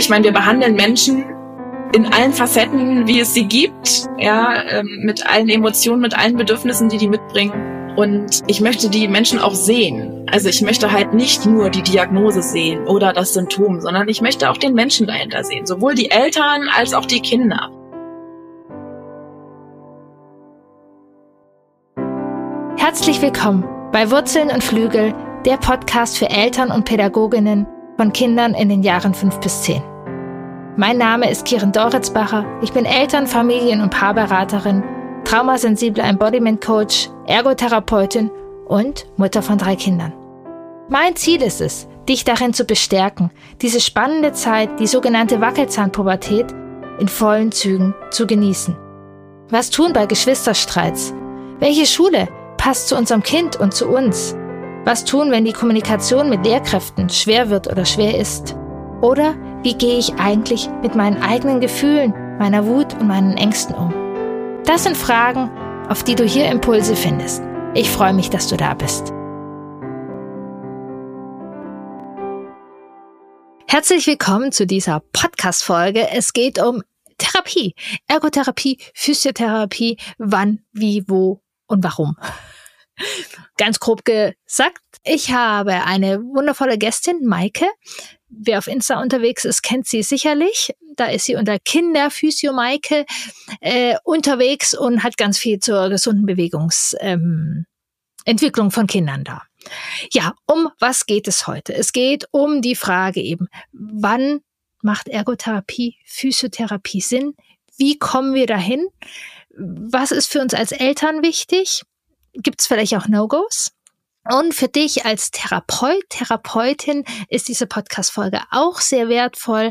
Ich meine, wir behandeln Menschen in allen Facetten, wie es sie gibt, ja, mit allen Emotionen, mit allen Bedürfnissen, die mitbringen. Und ich möchte die Menschen auch sehen. Also ich möchte halt nicht nur die Diagnose sehen oder das Symptom, sondern ich möchte auch den Menschen dahinter sehen, sowohl die Eltern als auch die Kinder. Herzlich willkommen bei Wurzeln und Flügel, der Podcast für Eltern und Pädagoginnen von Kindern in den Jahren 5 bis 10. Mein Name ist Kiren Doritzbacher. Ich bin Eltern-, Familien- und Paarberaterin, traumasensible Embodiment-Coach, Ergotherapeutin und Mutter von 3 Kindern. Mein Ziel ist es, dich darin zu bestärken, diese spannende Zeit, die sogenannte Wackelzahnpubertät, in vollen Zügen zu genießen. Was tun bei Geschwisterstreits? Welche Schule passt zu unserem Kind und zu uns? Was tun, wenn die Kommunikation mit Lehrkräften schwer wird oder schwer ist? Oder wie gehe ich eigentlich mit meinen eigenen Gefühlen, meiner Wut und meinen Ängsten um? Das sind Fragen, auf die du hier Impulse findest. Ich freue mich, dass du da bist. Herzlich willkommen zu dieser Podcast-Folge. Es geht um Therapie, Ergotherapie, Physiotherapie, wann, wie, wo und warum. Ganz grob gesagt, ich habe eine wundervolle Gästin, Maike. Wer auf Insta unterwegs ist, kennt sie sicherlich. Da ist sie unter Kinderphysio Maike unterwegs und hat ganz viel zur gesunden Bewegungsentwicklung von Kindern da. Ja, um was geht es heute? Es geht um die Frage eben, wann macht Ergotherapie, Physiotherapie Sinn? Wie kommen wir dahin? Was ist für uns als Eltern wichtig? Gibt es vielleicht auch No-Gos? Und für dich als Therapeut, Therapeutin ist diese Podcast-Folge auch sehr wertvoll,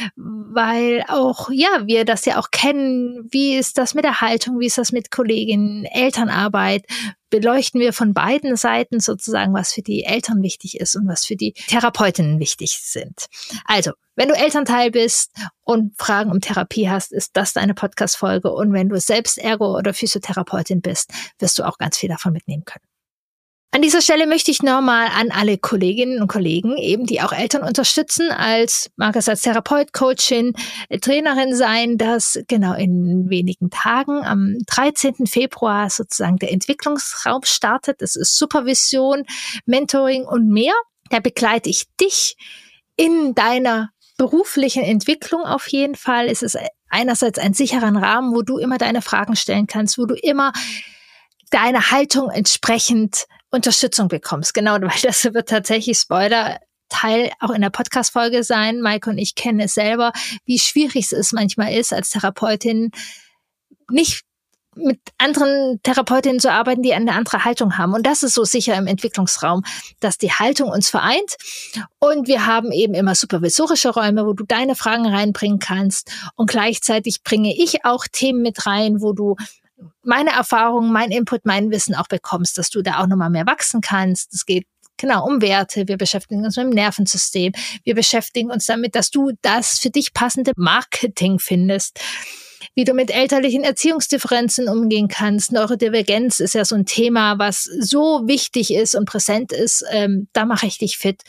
weil auch, ja, wir das ja auch kennen. Wie ist das mit der Haltung? Wie ist das mit Kolleginnen, Elternarbeit? Beleuchten wir von beiden Seiten sozusagen, was für die Eltern wichtig ist und was für die Therapeutinnen wichtig sind. Also, wenn du Elternteil bist und Fragen um Therapie hast, ist das deine Podcast-Folge. Und wenn du selbst Ergo- oder Physiotherapeutin bist, wirst du auch ganz viel davon mitnehmen können. An dieser Stelle möchte ich nochmal an alle Kolleginnen und Kollegen, eben die auch Eltern unterstützen, mag es als Therapeut, Coachin, Trainerin sein, dass genau in wenigen Tagen am 13. Februar sozusagen der Entwicklungsraum startet. Das ist Supervision, Mentoring und mehr. Da begleite ich dich in deiner beruflichen Entwicklung auf jeden Fall. Es ist einerseits ein sicherer Rahmen, wo du immer deine Fragen stellen kannst, wo du immer deine Haltung entsprechend Unterstützung bekommst. Genau, weil das wird tatsächlich, Spoiler, Teil auch in der Podcast-Folge sein. Maike und ich kennen es selber, wie schwierig es manchmal ist, als Therapeutin nicht mit anderen Therapeutinnen zu arbeiten, die eine andere Haltung haben. Und das ist so sicher im Entwicklungsraum, dass die Haltung uns vereint. Und wir haben eben immer supervisorische Räume, wo du deine Fragen reinbringen kannst. Und gleichzeitig bringe ich auch Themen mit rein, wo du meine Erfahrungen, mein Input, mein Wissen auch bekommst, dass du da auch nochmal mehr wachsen kannst. Es geht genau um Werte. Wir beschäftigen uns mit dem Nervensystem. Wir beschäftigen uns damit, dass du das für dich passende Marketing findest. Wie du mit elterlichen Erziehungsdifferenzen umgehen kannst. Neurodivergenz ist ja so ein Thema, was so wichtig ist und präsent ist. Da mache ich dich fit.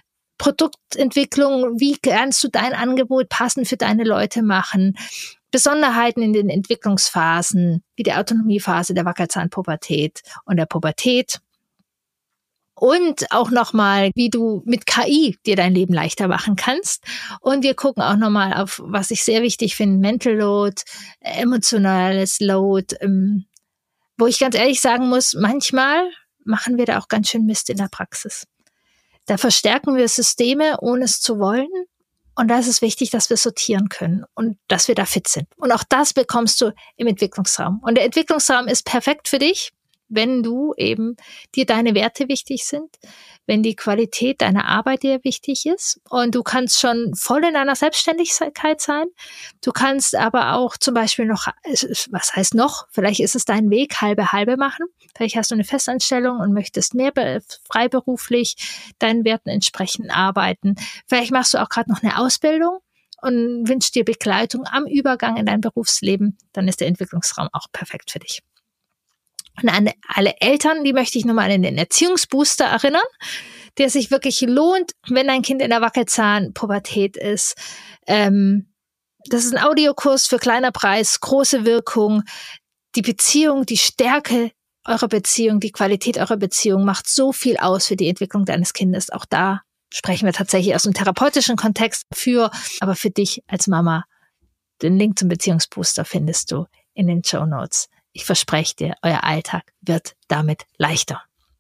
Produktentwicklung, wie kannst du dein Angebot passend für deine Leute machen? Besonderheiten in den Entwicklungsphasen, wie der Autonomiephase, der Wackelzahnpubertät und der Pubertät. Und auch nochmal, wie du mit KI dir dein Leben leichter machen kannst. Und wir gucken auch nochmal auf, was ich sehr wichtig finde, Mental Load, emotionales Load, wo ich ganz ehrlich sagen muss, manchmal machen wir da auch ganz schön Mist in der Praxis. Da verstärken wir Systeme, ohne es zu wollen. Und da ist es wichtig, dass wir sortieren können und dass wir da fit sind. Und auch das bekommst du im Entwicklungsraum. Und der Entwicklungsraum ist perfekt für dich, wenn du eben dir deine Werte wichtig sind, wenn die Qualität deiner Arbeit dir wichtig ist und du kannst schon voll in deiner Selbstständigkeit sein. Du kannst aber auch zum Beispiel noch, was heißt noch? Vielleicht ist es dein Weg, halbe machen. Vielleicht hast du eine Festanstellung und möchtest mehr freiberuflich deinen Werten entsprechend arbeiten. Vielleicht machst du auch gerade noch eine Ausbildung und wünschst dir Begleitung am Übergang in dein Berufsleben. Dann ist der Entwicklungsraum auch perfekt für dich. Und an alle Eltern, die möchte ich nochmal an den Erziehungsbooster erinnern. der sich wirklich lohnt, wenn dein Kind in der Wackelzahnpubertät ist. Das ist ein Audiokurs für kleiner Preis, große Wirkung. Die Beziehung, die Stärke eurer Beziehung, die Qualität eurer Beziehung macht so viel aus für die Entwicklung deines Kindes. Auch da sprechen wir tatsächlich aus dem therapeutischen Kontext aber für dich als Mama. Den Link zum Beziehungsbooster findest du in den Shownotes. Ich verspreche dir, euer Alltag wird damit leichter.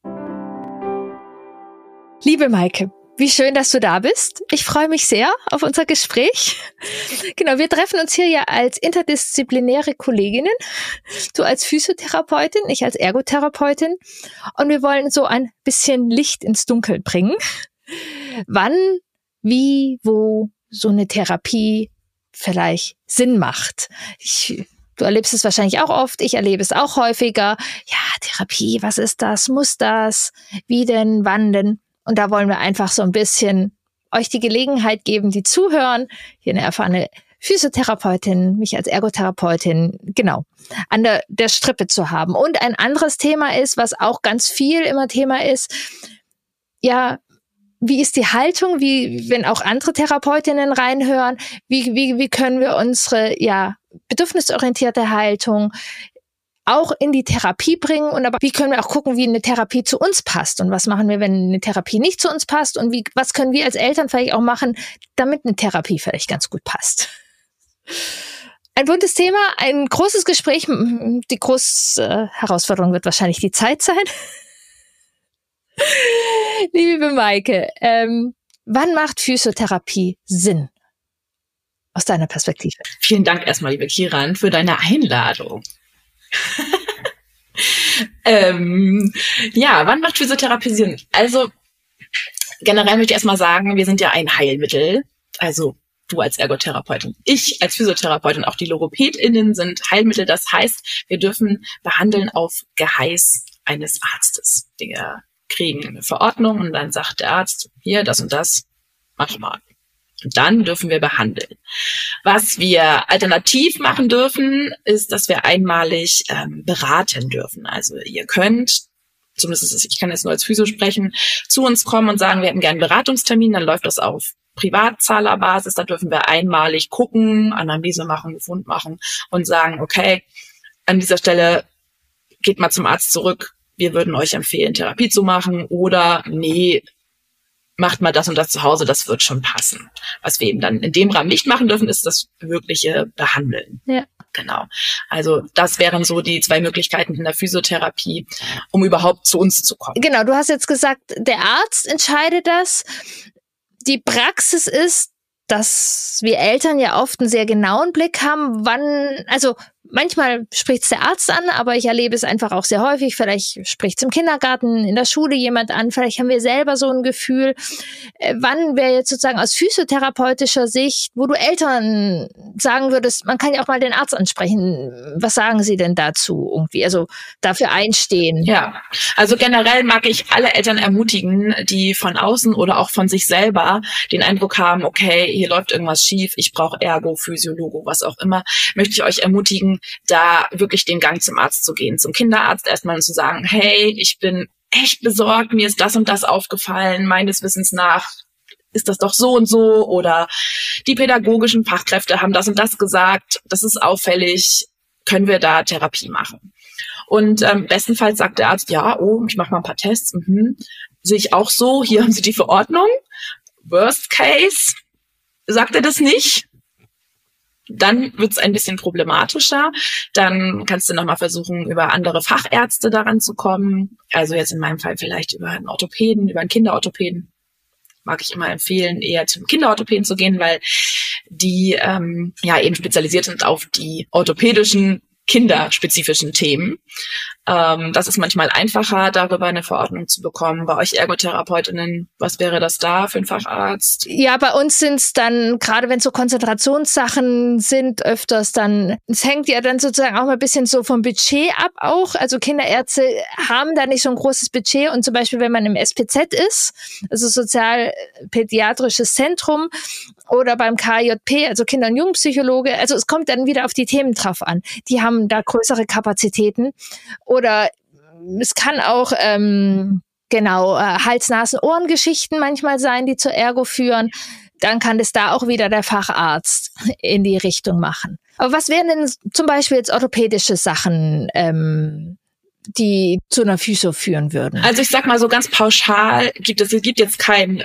Liebe Maike, wie schön, dass du da bist. Ich freue mich sehr auf unser Gespräch. Genau, wir treffen uns hier ja als interdisziplinäre Kolleginnen. Du als Physiotherapeutin, ich als Ergotherapeutin. Und wir wollen so ein bisschen Licht ins Dunkel bringen. Wann, wie, wo so eine Therapie vielleicht Sinn macht. Du erlebst es wahrscheinlich auch oft, ich erlebe es auch häufiger. Ja, Therapie, was ist das? Muss das? Wie denn? Wann denn? Und da wollen wir einfach so ein bisschen euch die Gelegenheit geben, die zuhören, hier eine erfahrene Physiotherapeutin, mich als Ergotherapeutin, genau, an der Strippe zu haben. Und ein anderes Thema ist, was auch ganz viel immer Thema ist, ja, wie ist die Haltung, wie, wenn auch andere Therapeutinnen reinhören, wie können wir unsere, bedürfnisorientierte Haltung auch in die Therapie bringen und aber wie können wir auch gucken, wie eine Therapie zu uns passt und was machen wir, wenn eine Therapie nicht zu uns passt und was können wir als Eltern vielleicht auch machen, damit eine Therapie vielleicht ganz gut passt. Ein buntes Thema, ein großes Gespräch. Die große Herausforderung wird wahrscheinlich die Zeit sein. Liebe Maike, wann macht Physiotherapie Sinn? Aus deiner Perspektive. Vielen Dank erstmal, liebe Kiran, für deine Einladung. Wann macht Physiotherapie Sinn? Also generell möchte ich erstmal sagen, wir sind ja ein Heilmittel. Also du als Ergotherapeutin, ich als Physiotherapeutin, auch die LogopädInnen sind Heilmittel. Das heißt, wir dürfen behandeln auf Geheiß eines Arztes. Wir kriegen eine Verordnung und dann sagt der Arzt, hier, das und das, mach mal. Und dann dürfen wir behandeln. Was wir alternativ machen dürfen, ist, dass wir einmalig beraten dürfen. Also ihr könnt, zumindest ich kann jetzt nur als Physio sprechen, zu uns kommen und sagen, wir hätten gerne einen Beratungstermin, dann läuft das auf Privatzahlerbasis, da dürfen wir einmalig gucken, Anamnese machen, Befund machen und sagen, okay, an dieser Stelle geht mal zum Arzt zurück, wir würden euch empfehlen, Therapie zu machen oder nee, macht mal das und das zu Hause, das wird schon passen. Was wir eben dann in dem Rahmen nicht machen dürfen, ist das wirkliche Behandeln. Ja. Genau. Also das wären so die zwei Möglichkeiten in der Physiotherapie, um überhaupt zu uns zu kommen. Genau, du hast jetzt gesagt, der Arzt entscheidet das. Die Praxis ist, dass wir Eltern ja oft einen sehr genauen Blick haben, also manchmal spricht es der Arzt an, aber ich erlebe es einfach auch sehr häufig. Vielleicht spricht es im Kindergarten, in der Schule jemand an. Vielleicht haben wir selber so ein Gefühl. Wann wäre jetzt sozusagen aus physiotherapeutischer Sicht, wo du Eltern sagen würdest, man kann ja auch mal den Arzt ansprechen. Was sagen sie denn dazu irgendwie? Also dafür einstehen. Ja, also generell mag ich alle Eltern ermutigen, die von außen oder auch von sich selber den Eindruck haben, okay, hier läuft irgendwas schief, ich brauche Ergo, Physio, Logo, was auch immer, möchte ich euch ermutigen, da wirklich den Gang zum Arzt zu gehen, zum Kinderarzt erstmal und zu sagen, hey, ich bin echt besorgt, mir ist das und das aufgefallen, meines Wissens nach ist das doch so und so oder die pädagogischen Fachkräfte haben das und das gesagt, das ist auffällig, können wir da Therapie machen? Und bestenfalls sagt der Arzt, ja, ich mache mal ein paar Tests, sehe ich auch so, hier haben Sie die Verordnung, Worst Case, sagt er das nicht? Dann wird es ein bisschen problematischer. Dann kannst du nochmal versuchen, über andere Fachärzte daran zu kommen. Also jetzt in meinem Fall vielleicht über einen Orthopäden, über einen Kinderorthopäden. Mag ich immer empfehlen, eher zum Kinderorthopäden zu gehen, weil die eben spezialisiert sind auf die orthopädischen, kinderspezifischen Themen. Das ist manchmal einfacher, darüber eine Verordnung zu bekommen. Bei euch Ergotherapeutinnen, was wäre das da für ein Facharzt? Ja, bei uns sind es dann, gerade wenn es so Konzentrationssachen sind, öfters dann, es hängt ja dann sozusagen auch mal ein bisschen so vom Budget ab auch. Also Kinderärzte haben da nicht so ein großes Budget und zum Beispiel, wenn man im SPZ ist, also Sozialpädiatrisches Zentrum oder beim KJP, also Kinder- und Jugendpsychologe, also es kommt dann wieder auf die Themen drauf an. Die haben da größere Kapazitäten. Oder es kann auch genau Hals-Nasen-Ohren-Geschichten manchmal sein, die zur Ergo führen. Dann kann das da auch wieder der Facharzt in die Richtung machen. Aber was wären denn zum Beispiel jetzt orthopädische Sachen, die zu einer Physio führen würden? Also ich sag mal so ganz pauschal, gibt jetzt kein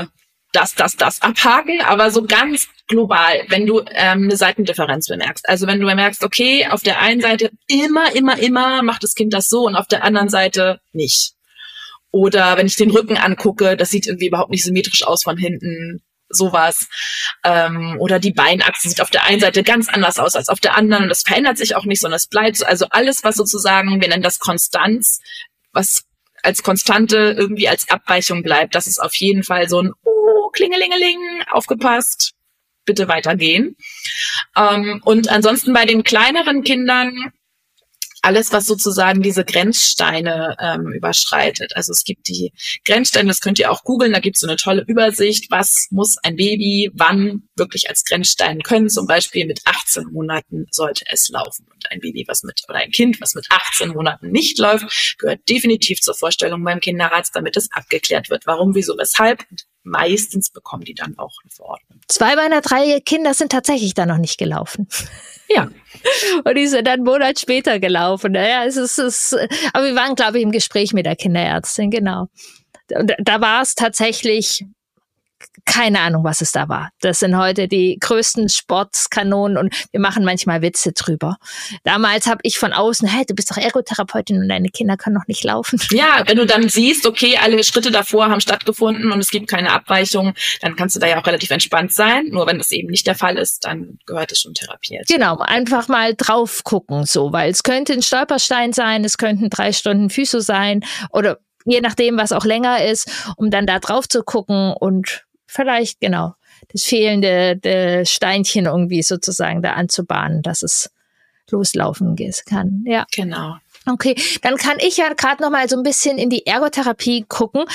das abhaken, aber so ganz global, wenn du eine Seitendifferenz bemerkst. Also wenn du merkst, okay, auf der einen Seite immer macht das Kind das so und auf der anderen Seite nicht. Oder wenn ich den Rücken angucke, das sieht irgendwie überhaupt nicht symmetrisch aus von hinten, sowas. Oder die Beinachse sieht auf der einen Seite ganz anders aus als auf der anderen und das verändert sich auch nicht, sondern es bleibt so. Also alles, was sozusagen, wir nennen das Konstanz, was als Konstante irgendwie als Abweichung bleibt, das ist auf jeden Fall so ein Klingelingeling, aufgepasst, bitte weitergehen. Und ansonsten bei den kleineren Kindern alles, was sozusagen diese Grenzsteine überschreitet. Also es gibt die Grenzsteine, das könnt ihr auch googeln, da gibt es so eine tolle Übersicht, was muss ein Baby wann wirklich als Grenzstein können. Zum Beispiel mit 18 Monaten sollte es laufen. Und ein Baby, oder ein Kind, was mit 18 Monaten nicht läuft, gehört definitiv zur Vorstellung beim Kinderarzt, damit es abgeklärt wird. Warum, wieso, weshalb? Und meistens bekommen die dann auch eine Verordnung. 2 meiner 3 Kinder sind tatsächlich da noch nicht gelaufen. Ja. Und die sind dann einen Monat später gelaufen. Naja, aber wir waren, glaube ich, im Gespräch mit der Kinderärztin, genau. Und da war es tatsächlich, keine Ahnung, was es da war. Das sind heute die größten Sportskanonen und wir machen manchmal Witze drüber. Damals habe ich von außen, hey, du bist doch Ergotherapeutin und deine Kinder können noch nicht laufen. Ja, wenn du dann siehst, okay, alle Schritte davor haben stattgefunden und es gibt keine Abweichung, dann kannst du da ja auch relativ entspannt sein. Nur wenn das eben nicht der Fall ist, dann gehört es schon therapiert. Genau, einfach mal drauf gucken, so, weil es könnte ein Stolperstein sein, es könnten 3 Stunden Physio sein oder je nachdem, was auch länger ist, um dann da drauf zu gucken und vielleicht, genau, das fehlende Steinchen irgendwie sozusagen da anzubahnen, dass es loslaufen kann. Ja, genau. Okay, dann kann ich ja gerade noch mal so ein bisschen in die Ergotherapie gucken,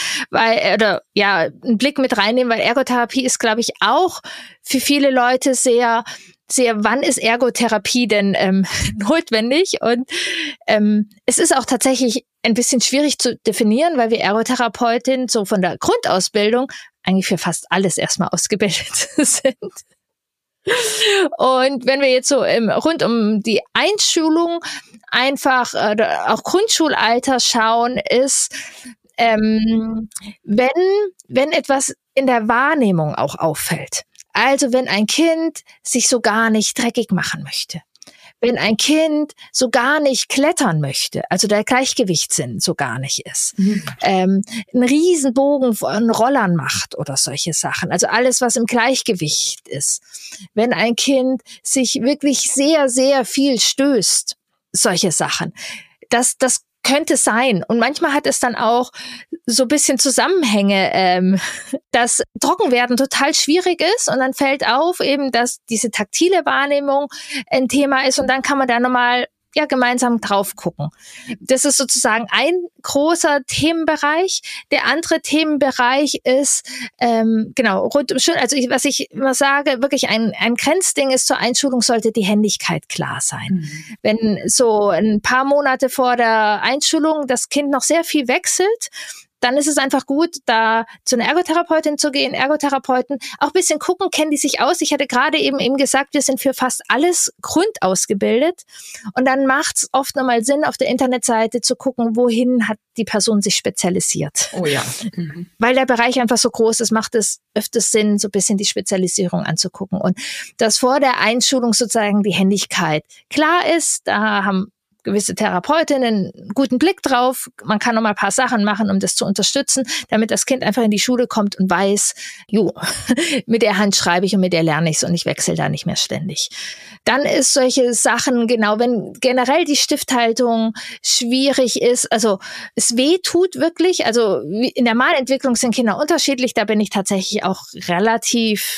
einen Blick mit reinnehmen, weil Ergotherapie ist, glaube ich, auch für viele Leute sehr, wann ist Ergotherapie denn notwendig? Und es ist auch tatsächlich ein bisschen schwierig zu definieren, weil wir Ergotherapeutin so von der Grundausbildung eigentlich für fast alles erstmal ausgebildet sind. Und wenn wir jetzt so rund um die Einschulung einfach auch Grundschulalter schauen, ist, wenn etwas in der Wahrnehmung auch auffällt. Also wenn ein Kind sich so gar nicht dreckig machen möchte. Wenn ein Kind so gar nicht klettern möchte, also der Gleichgewichtssinn so gar nicht ist, einen Riesenbogen von Rollern macht oder solche Sachen, also alles, was im Gleichgewicht ist. Wenn ein Kind sich wirklich sehr, sehr viel stößt, solche Sachen, das könnte sein. Und manchmal hat es dann auch so ein bisschen Zusammenhänge, dass Trockenwerden total schwierig ist und dann fällt auf eben, dass diese taktile Wahrnehmung ein Thema ist und dann kann man da nochmal gemeinsam drauf gucken. Das ist sozusagen ein großer Themenbereich. Der andere Themenbereich ist, rund um Schulen. Also was ich immer sage, wirklich ein Grenzding ist zur Einschulung, sollte die Händigkeit klar sein. Wenn so ein paar Monate vor der Einschulung das Kind noch sehr viel wechselt, dann ist es einfach gut, da zu einer Ergotherapeutin zu gehen, Ergotherapeuten, auch ein bisschen gucken, kennen die sich aus. Ich hatte gerade eben gesagt, wir sind für fast alles grundausgebildet. Und dann macht es oft nochmal Sinn, auf der Internetseite zu gucken, wohin hat die Person sich spezialisiert. Oh ja. Weil der Bereich einfach so groß ist, macht es öfters Sinn, so ein bisschen die Spezialisierung anzugucken. Und dass vor der Einschulung sozusagen die Händigkeit klar ist, da haben gewisse Therapeutinnen einen guten Blick drauf. Man kann noch mal ein paar Sachen machen, um das zu unterstützen, damit das Kind einfach in die Schule kommt und weiß, mit der Hand schreibe ich und mit der lerne ich es und ich wechsle da nicht mehr ständig. Dann ist solche Sachen, genau, wenn generell die Stifthaltung schwierig ist, also es weh tut wirklich, also in der Malentwicklung sind Kinder unterschiedlich, da bin ich tatsächlich auch relativ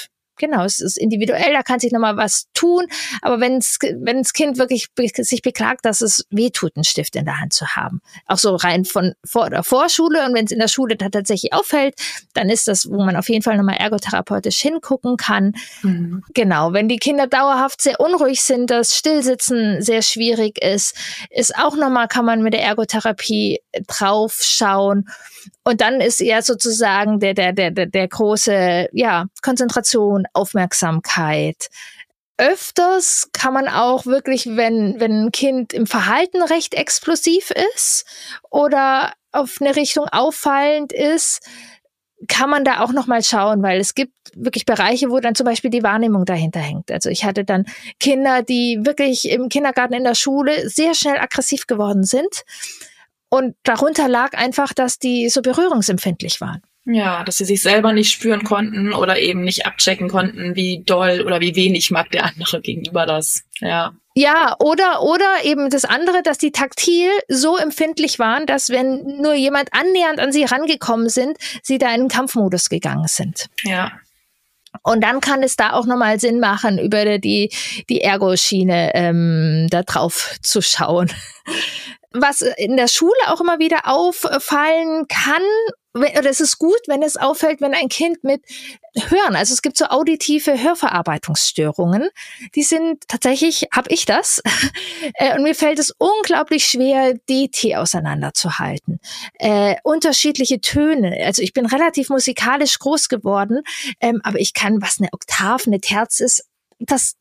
genau, es ist individuell, da kann sich nochmal was tun. Aber wenn das Kind wirklich sich beklagt, dass es wehtut, einen Stift in der Hand zu haben, auch so rein von Vor- oder Vorschule, und wenn es in der Schule da tatsächlich auffällt, dann ist das, wo man auf jeden Fall nochmal ergotherapeutisch hingucken kann. Mhm. Genau, wenn die Kinder dauerhaft sehr unruhig sind, das Stillsitzen sehr schwierig ist auch nochmal, kann man mit der Ergotherapie drauf schauen. Und dann ist eher sozusagen der große, ja, Konzentration, Aufmerksamkeit. Öfters kann man auch wirklich, wenn ein Kind im Verhalten recht explosiv ist oder auf eine Richtung auffallend ist, kann man da auch noch mal schauen, weil es gibt wirklich Bereiche, wo dann zum Beispiel die Wahrnehmung dahinter hängt. Also ich hatte dann Kinder, die wirklich im Kindergarten, in der Schule sehr schnell aggressiv geworden sind. Und darunter lag einfach, dass die so berührungsempfindlich waren. Ja, dass sie sich selber nicht spüren konnten oder eben nicht abchecken konnten, wie doll oder wie wenig mag der andere gegenüber das. Ja. Ja, oder eben das andere, dass die taktil so empfindlich waren, dass wenn nur jemand annähernd an sie rangekommen sind, sie da in den Kampfmodus gegangen sind. Ja. Und dann kann es da auch nochmal Sinn machen, über die Ergo-Schiene da drauf zu schauen. Was in der Schule auch immer wieder auffallen kann, oder es ist gut, wenn es auffällt, wenn ein Kind mit Hören, also es gibt so auditive Hörverarbeitungsstörungen, die sind tatsächlich, habe ich das, und mir fällt es unglaublich schwer, DT auseinanderzuhalten. Unterschiedliche Töne, also ich bin relativ musikalisch groß geworden, aber ich kann, was eine Oktave, eine Terz ist, das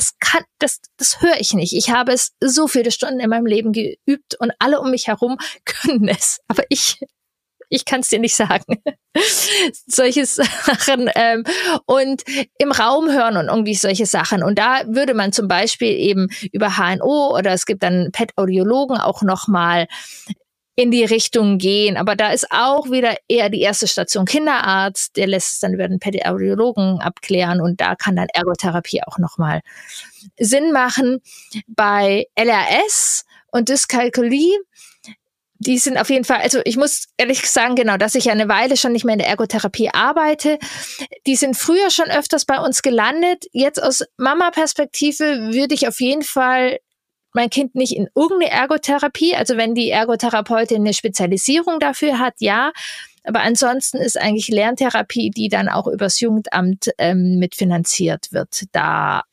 höre ich nicht. Ich habe es so viele Stunden in meinem Leben geübt und alle um mich herum können es, aber ich kann es dir nicht sagen. Solche Sachen und im Raum hören und irgendwie solche Sachen. Und da würde man zum Beispiel eben über HNO oder es gibt dann PET-Audiologen auch nochmal in die Richtung gehen. Aber da ist auch wieder eher die erste Station Kinderarzt. Der lässt es dann über den Pädiatriologen abklären und da kann dann Ergotherapie auch nochmal Sinn machen. Bei LRS und Dyskalkulie, die sind auf jeden Fall, also ich muss ehrlich sagen, genau, dass ich eine Weile schon nicht mehr in der Ergotherapie arbeite. Die sind früher schon öfters bei uns gelandet. Jetzt aus Mama-Perspektive würde ich auf jeden Fall mein Kind nicht in irgendeine Ergotherapie, also wenn die Ergotherapeutin eine Spezialisierung dafür hat, ja. Aber ansonsten ist eigentlich Lerntherapie, die dann auch übers Jugendamt mitfinanziert wird, da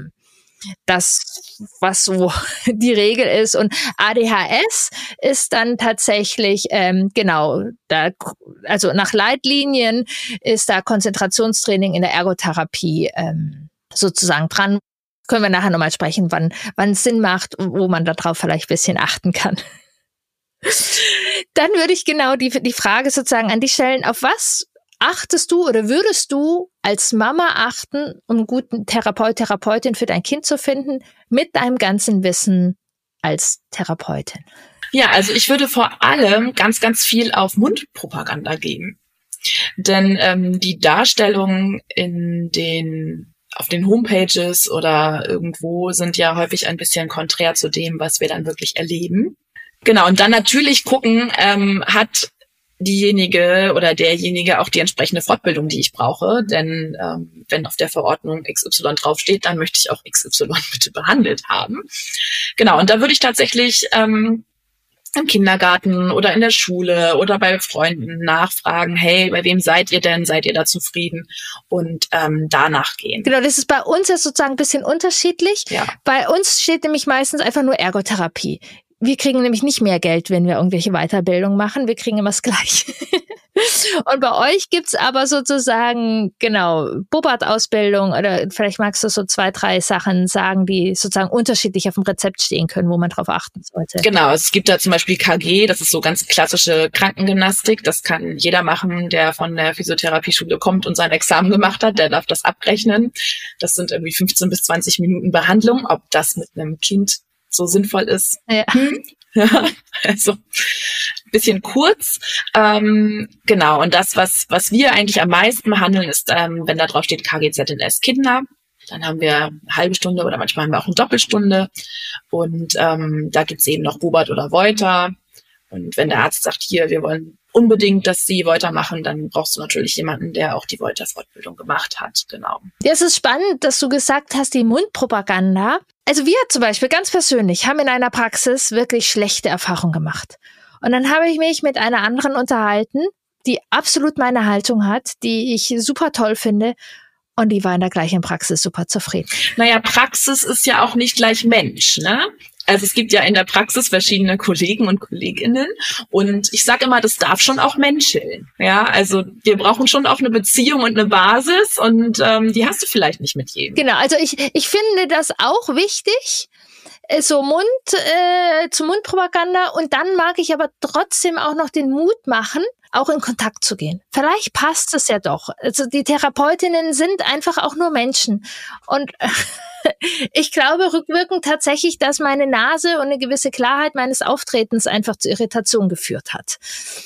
das, was so die Regel ist. Und ADHS ist dann tatsächlich, genau, da, also nach Leitlinien ist da Konzentrationstraining in der Ergotherapie sozusagen dran. Können wir nachher nochmal sprechen, wann es Sinn macht, wo man darauf vielleicht ein bisschen achten kann. Dann würde ich genau die Frage sozusagen an dich stellen, auf was achtest du oder würdest du als Mama achten, um einen guten Therapeutin für dein Kind zu finden, mit deinem ganzen Wissen als Therapeutin? Ja, also ich würde vor allem ganz, ganz viel auf Mundpropaganda geben. Denn die Darstellungen auf den Homepages oder irgendwo sind ja häufig ein bisschen konträr zu dem, was wir dann wirklich erleben. Genau, und dann natürlich gucken, hat diejenige oder derjenige auch die entsprechende Fortbildung, die ich brauche. Denn wenn auf der Verordnung XY draufsteht, dann möchte ich auch XY bitte behandelt haben. Genau, und da würde ich tatsächlich im Kindergarten oder in der Schule oder bei Freunden nachfragen, hey, bei wem seid ihr denn? Seid ihr da zufrieden? Und danach gehen. Genau, das ist bei uns jetzt sozusagen ein bisschen unterschiedlich. Ja. Bei uns steht nämlich meistens einfach nur Ergotherapie. Wir kriegen nämlich nicht mehr Geld, wenn wir irgendwelche Weiterbildung machen. Wir kriegen immer das Gleiche. Und bei euch gibt's aber sozusagen, genau, Bobat-Ausbildung oder vielleicht magst du so 2, 3 Sachen sagen, die sozusagen unterschiedlich auf dem Rezept stehen können, wo man drauf achten sollte. Genau, es gibt da zum Beispiel KG, das ist so ganz klassische Krankengymnastik. Das kann jeder machen, der von der Physiotherapieschule kommt und sein Examen gemacht hat. Der darf das abrechnen. Das sind irgendwie 15 bis 20 Minuten Behandlung. Ob das mit einem Kind so sinnvoll ist. Ja. Ja, also ein bisschen kurz. Genau, und das, was wir eigentlich am meisten behandeln, ist, wenn da drauf steht KGZNS Kinder, dann haben wir eine halbe Stunde oder manchmal haben wir auch eine Doppelstunde. Und da gibt's eben noch Robert oder Wolter. Und wenn der Arzt sagt, hier, wir wollen unbedingt, dass sie Voiter machen, dann brauchst du natürlich jemanden, der auch die Voiter-Fortbildung gemacht hat. Genau. Ja, es ist spannend, dass du gesagt hast, die Mundpropaganda. Also wir zum Beispiel ganz persönlich haben in einer Praxis wirklich schlechte Erfahrungen gemacht. Und dann habe ich mich mit einer anderen unterhalten, die absolut meine Haltung hat, die ich super toll finde. Und die war in der gleichen Praxis super zufrieden. Naja, Praxis ist ja auch nicht gleich Mensch, ne? Also es gibt ja in der Praxis verschiedene Kollegen und Kolleginnen und ich sage immer, das darf schon auch menscheln. Ja, also wir brauchen schon auch eine Beziehung und eine Basis und die hast du vielleicht nicht mit jedem. Genau, also ich finde das auch wichtig, so zu Mundpropaganda, und dann mag ich aber trotzdem auch noch den Mut machen, auch in Kontakt zu gehen. Vielleicht passt es ja doch. Also die Therapeutinnen sind einfach auch nur Menschen und ich glaube rückwirkend tatsächlich, dass meine Nase und eine gewisse Klarheit meines Auftretens einfach zu Irritation geführt hat.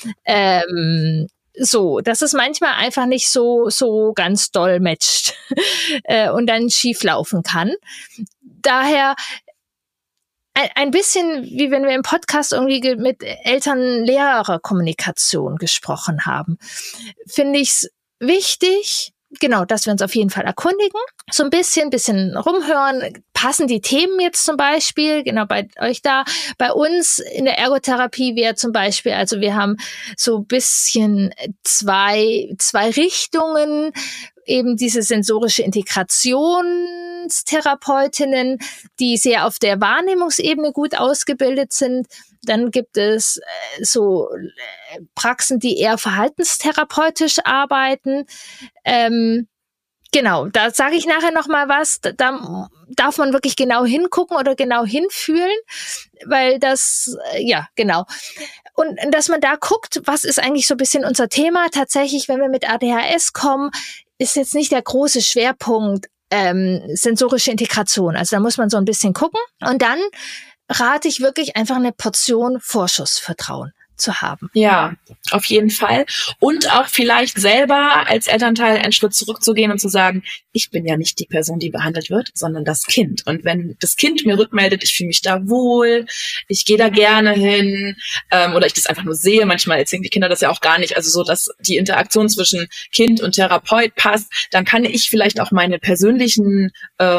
So, dass es manchmal einfach nicht so ganz doll matcht und dann schief laufen kann. Daher ein bisschen, wie wenn wir im Podcast irgendwie mit Eltern-Lehrer-Kommunikation gesprochen haben, finde ich es wichtig, genau, dass wir uns auf jeden Fall erkundigen, so ein bisschen rumhören. Passen die Themen jetzt zum Beispiel, genau bei euch da? Bei uns in der Ergotherapie wäre zum Beispiel, also wir haben so ein bisschen zwei Richtungen, eben diese sensorische Integrationstherapeutinnen, die sehr auf der Wahrnehmungsebene gut ausgebildet sind. Dann gibt es Praxen, die eher verhaltenstherapeutisch arbeiten. Genau, da sage ich nachher noch mal was. Da darf man wirklich genau hingucken oder genau hinfühlen, weil das, ja, genau. Und dass man da guckt, was ist eigentlich so ein bisschen unser Thema. Tatsächlich, wenn wir mit ADHS kommen, ist jetzt nicht der große Schwerpunkt sensorische Integration. Also da muss man so ein bisschen gucken. Und dann rate ich wirklich einfach eine Portion Vorschussvertrauen zu haben. Ja, auf jeden Fall. Und auch vielleicht selber als Elternteil einen Schritt zurückzugehen und zu sagen, ich bin ja nicht die Person, die behandelt wird, sondern das Kind. Und wenn das Kind mir rückmeldet, ich fühle mich da wohl, ich gehe da gerne hin, oder ich das einfach nur sehe, manchmal erzählen die Kinder das ja auch gar nicht, also so, dass die Interaktion zwischen Kind und Therapeut passt, dann kann ich vielleicht auch meine persönlichen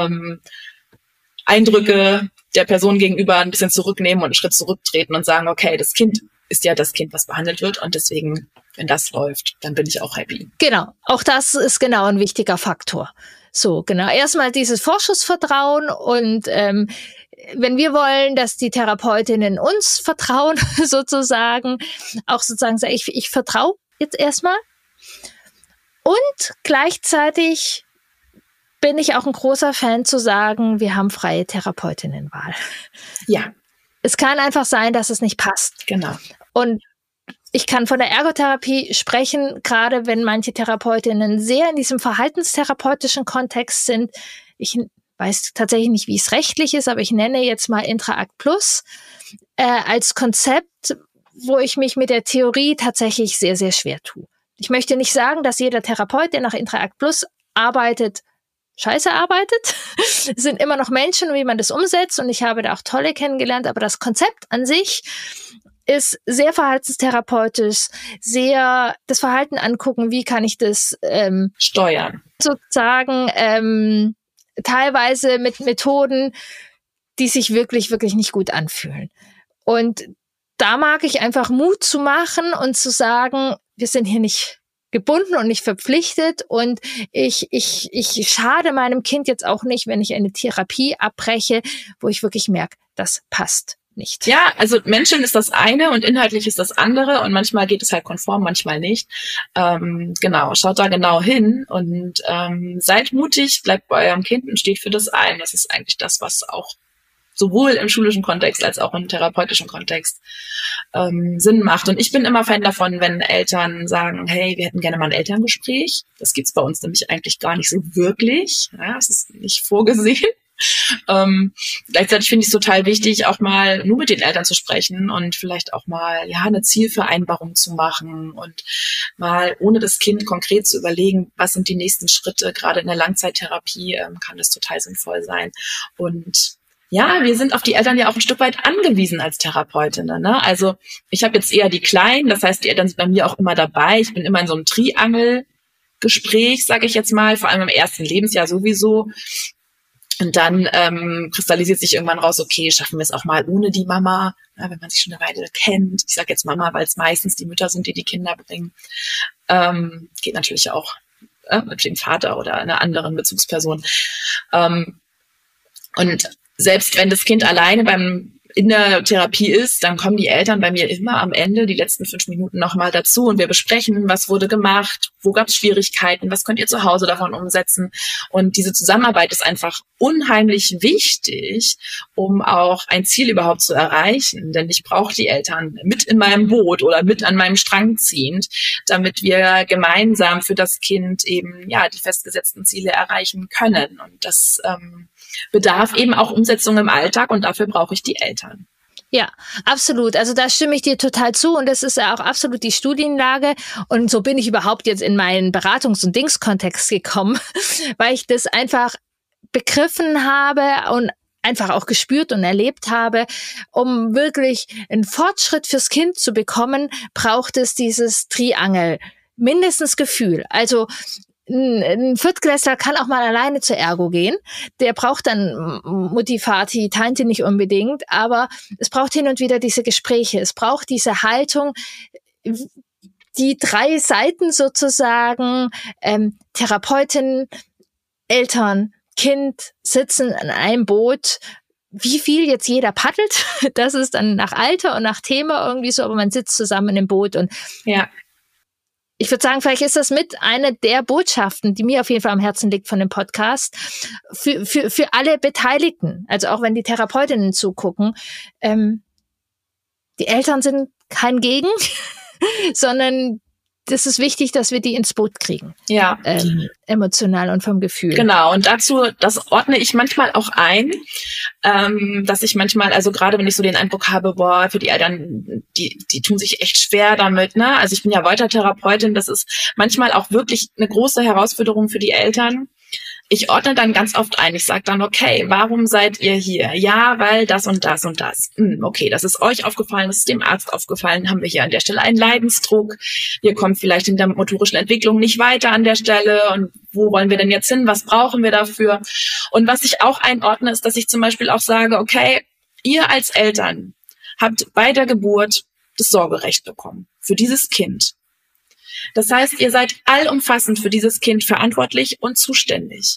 Eindrücke der Person gegenüber ein bisschen zurücknehmen und einen Schritt zurücktreten und sagen, okay, das Kind ist ja das Kind, was behandelt wird und deswegen, wenn das läuft, dann bin ich auch happy. Genau, auch das ist genau ein wichtiger Faktor. So, genau, erstmal dieses Vorschussvertrauen und wenn wir wollen, dass die Therapeutinnen uns vertrauen, sozusagen, auch sozusagen sagen, ich vertraue jetzt erstmal und gleichzeitig bin ich auch ein großer Fan zu sagen, wir haben freie Therapeutinnenwahl. Ja. Es kann einfach sein, dass es nicht passt. Genau. Und ich kann von der Ergotherapie sprechen, gerade wenn manche Therapeutinnen sehr in diesem verhaltenstherapeutischen Kontext sind. Ich weiß tatsächlich nicht, wie es rechtlich ist, aber ich nenne jetzt mal Intraact Plus als Konzept, wo ich mich mit der Theorie tatsächlich sehr, sehr schwer tue. Ich möchte nicht sagen, dass jeder Therapeut, der nach Intraact Plus arbeitet, scheiße arbeitet. Es sind immer noch Menschen, wie man das umsetzt und ich habe da auch tolle kennengelernt, aber das Konzept an sich ist sehr verhaltenstherapeutisch, sehr das Verhalten angucken, wie kann ich das steuern. Sozusagen teilweise mit Methoden, die sich wirklich, wirklich nicht gut anfühlen. Und da mag ich einfach Mut zu machen und zu sagen, wir sind hier nicht gebunden und nicht verpflichtet und ich schade meinem Kind jetzt auch nicht, wenn ich eine Therapie abbreche, wo ich wirklich merke, das passt nicht. Ja, also Menschen ist das eine und inhaltlich ist das andere und manchmal geht es halt konform, manchmal nicht. Genau, schaut da genau hin und seid mutig, bleibt bei eurem Kind und steht für das ein. Das ist eigentlich das, was auch sowohl im schulischen Kontext als auch im therapeutischen Kontext Sinn macht. Und ich bin immer Fan davon, wenn Eltern sagen, hey, wir hätten gerne mal ein Elterngespräch. Das gibt's bei uns nämlich eigentlich gar nicht so wirklich. Ja, es ist nicht vorgesehen. Gleichzeitig finde ich es total wichtig, auch mal nur mit den Eltern zu sprechen und vielleicht auch mal eine Zielvereinbarung zu machen und mal ohne das Kind konkret zu überlegen, was sind die nächsten Schritte. Gerade in der Langzeittherapie kann das total sinnvoll sein. Und ja, wir sind auf die Eltern ja auch ein Stück weit angewiesen als Therapeutinnen, ne? Also ich habe jetzt eher die Kleinen, das heißt, die Eltern sind bei mir auch immer dabei. Ich bin immer in so einem Triangelgespräch, sage ich jetzt mal, vor allem im ersten Lebensjahr sowieso. Und dann kristallisiert sich irgendwann raus, okay, schaffen wir es auch mal ohne die Mama, ja, wenn man sich schon eine Weile kennt. Ich sage jetzt Mama, weil es meistens die Mütter sind, die die Kinder bringen. Geht natürlich auch mit dem Vater oder einer anderen Bezugsperson. Und selbst wenn das Kind alleine in der Therapie ist, dann kommen die Eltern bei mir immer am Ende, die letzten 5 Minuten nochmal dazu und wir besprechen, was wurde gemacht, wo gab es Schwierigkeiten, was könnt ihr zu Hause davon umsetzen. Und diese Zusammenarbeit ist einfach unheimlich wichtig, um auch ein Ziel überhaupt zu erreichen. Denn ich brauche die Eltern mit in meinem Boot oder mit an meinem Strang ziehend, damit wir gemeinsam für das Kind eben ja die festgesetzten Ziele erreichen können. Und das bedarf eben auch Umsetzung im Alltag und dafür brauche ich die Eltern. Ja, absolut. Also da stimme ich dir total zu und das ist ja auch absolut die Studienlage und so bin ich überhaupt jetzt in meinen Beratungs- und Dingskontext gekommen, weil ich das einfach begriffen habe und einfach auch gespürt und erlebt habe, um wirklich einen Fortschritt fürs Kind zu bekommen, braucht es dieses Triangel, mindestens Gefühl. Also ein Viertklässler kann auch mal alleine zur Ergo gehen. Der braucht dann Mutti, Vati, Tante nicht unbedingt, aber es braucht hin und wieder diese Gespräche. Es braucht diese Haltung, die 3 Seiten sozusagen, Therapeutin, Eltern, Kind sitzen in einem Boot. Wie viel jetzt jeder paddelt, das ist dann nach Alter und nach Thema irgendwie so, aber man sitzt zusammen im Boot und ja. Ich würde sagen, vielleicht ist das mit einer der Botschaften, die mir auf jeden Fall am Herzen liegt von dem Podcast, für alle Beteiligten. Also auch wenn die Therapeutinnen zugucken. Die Eltern sind kein Gegen, sondern das ist wichtig, dass wir die ins Boot kriegen. Ja. Emotional und vom Gefühl. Genau. Und dazu, das ordne ich manchmal auch ein, dass ich manchmal, also gerade wenn ich so den Eindruck habe, boah, für die Eltern, die tun sich echt schwer damit, ne? Also ich bin ja Volta-Therapeutin, das ist manchmal auch wirklich eine große Herausforderung für die Eltern. Ich ordne dann ganz oft ein. Ich sage dann, okay, warum seid ihr hier? Ja, weil das und das und das. Okay, das ist euch aufgefallen, das ist dem Arzt aufgefallen. Haben wir hier an der Stelle einen Leidensdruck? Wir kommen vielleicht in der motorischen Entwicklung nicht weiter an der Stelle. Und wo wollen wir denn jetzt hin? Was brauchen wir dafür? Und was ich auch einordne, ist, dass ich zum Beispiel auch sage, okay, ihr als Eltern habt bei der Geburt das Sorgerecht bekommen für dieses Kind. Das heißt, ihr seid allumfassend für dieses Kind verantwortlich und zuständig.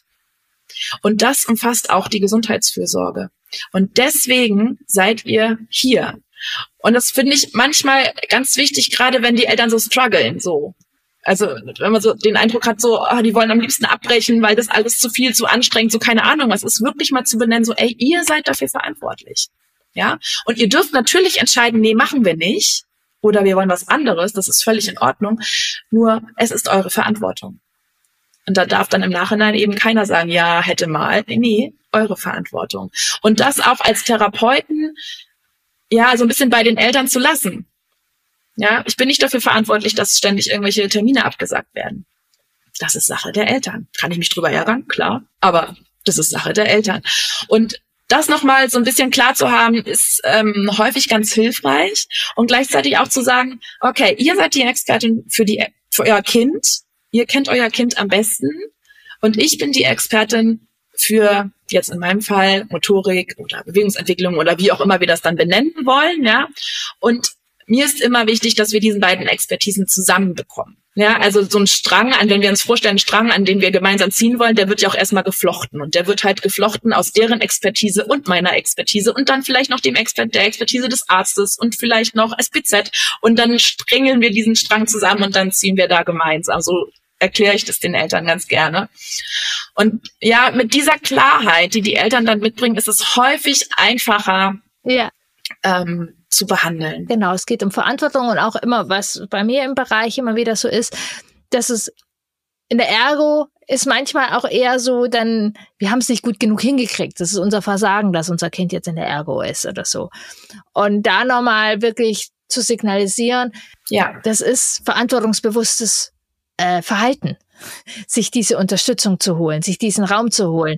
Und das umfasst auch die Gesundheitsfürsorge. Und deswegen seid ihr hier. Und das finde ich manchmal ganz wichtig, gerade wenn die Eltern so strugglen, so. Also, wenn man so den Eindruck hat, so, die wollen am liebsten abbrechen, weil das alles zu viel, zu anstrengend, so keine Ahnung was ist, wirklich mal zu benennen, so, ey, ihr seid dafür verantwortlich. Ja? Und ihr dürft natürlich entscheiden, nee, machen wir nicht. Oder wir wollen was anderes, das ist völlig in Ordnung. Nur, es ist eure Verantwortung. Und da darf dann im Nachhinein eben keiner sagen, ja, hätte mal. Nee, eure Verantwortung. Und das auch als Therapeuten, ja, so ein bisschen bei den Eltern zu lassen. Ja, ich bin nicht dafür verantwortlich, dass ständig irgendwelche Termine abgesagt werden. Das ist Sache der Eltern. Kann ich mich drüber ärgern? Klar. Aber das ist Sache der Eltern. Und das nochmal so ein bisschen klar zu haben, ist häufig ganz hilfreich und gleichzeitig auch zu sagen, okay, ihr seid die Expertin für euer Kind, ihr kennt euer Kind am besten und ich bin die Expertin für jetzt in meinem Fall Motorik oder Bewegungsentwicklung oder wie auch immer wir das dann benennen wollen, ja. Und mir ist immer wichtig, dass wir diesen beiden Expertisen zusammenbekommen. Ja, also so ein Strang, wenn wir uns vorstellen, ein Strang, an den wir gemeinsam ziehen wollen, der wird ja auch erstmal geflochten. Und der wird halt geflochten aus deren Expertise und meiner Expertise und dann vielleicht noch der Expertise des Arztes und vielleicht noch SPZ. Und dann strengeln wir diesen Strang zusammen und dann ziehen wir da gemeinsam. So erkläre ich das den Eltern ganz gerne. Und ja, mit dieser Klarheit, die die Eltern dann mitbringen, ist es häufig einfacher, ja. Zu behandeln. Genau, es geht um Verantwortung und auch immer, was bei mir im Bereich immer wieder so ist, dass es in der Ergo ist manchmal auch eher so, dann, wir haben es nicht gut genug hingekriegt. Das ist unser Versagen, dass unser Kind jetzt in der Ergo ist oder so. Und da nochmal wirklich zu signalisieren, ja, das ist verantwortungsbewusstes Verhalten. sich diese Unterstützung zu holen, sich diesen Raum zu holen.